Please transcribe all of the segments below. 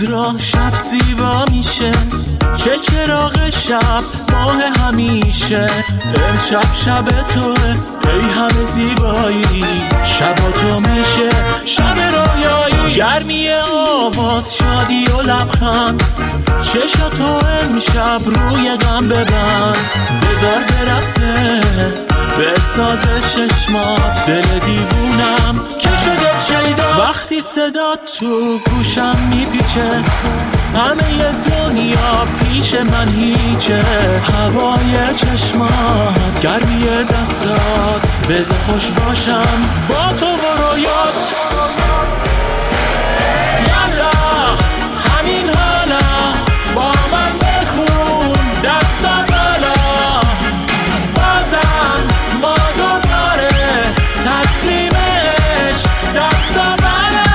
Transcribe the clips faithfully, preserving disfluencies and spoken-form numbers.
از راه شب زیبا میشه، چه چراغ شب ماه همیشه. امشب شب توه ای همه زیبایی، شبا تو میشه شب رویایی. گرمی آواز شادی و لبخند، چشاتو امشب روی غم ببند. بذار برسه به ساز چشمات دل دیوونم که شده شیدا. وقتی صدا تو گوشم میپیچه، همه ی دنیا پیش من هیچه. هوای چشمات، گرمی دستات، بذار خوش باشم با تو و رویات. یالا همین حالا با من بخون دستا بالا، بازم ما دوباره تسلیم عشق دستا بالا.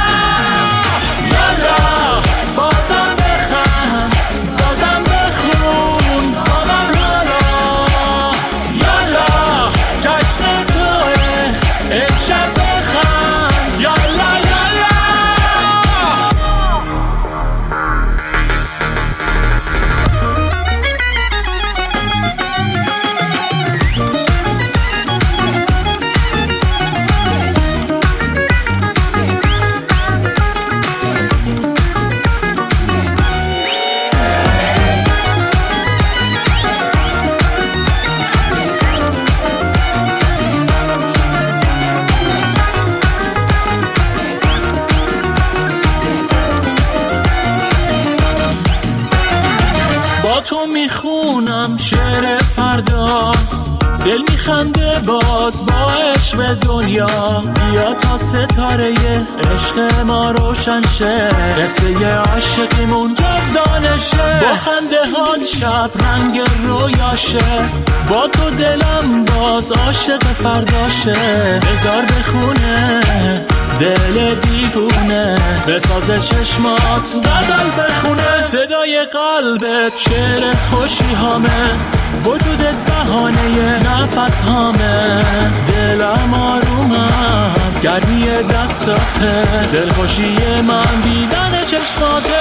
یالا بازم بخند، بازم بخون با من حالا. یالا جشن توه امشب بخند، یالا یالا. با تو میخونم شعر فردا، دل میخنده باز با عشق دنیا. بیا تا ستاره عشق ما روشن شه، قصه عاشقیمون جاودانه شه. با خنده هات شب رنگ رویاشه، با تو دلم باز عاشق فرداشه. بذار بخونه دل دیوونه، بساز چشمات غزل بخونه. صدای قلبت شعر خوشی هامه، وجودت بهانه نفس هامه. دلم آروم است، گرمی دستاته، دلخوشی من دیدن چشماته.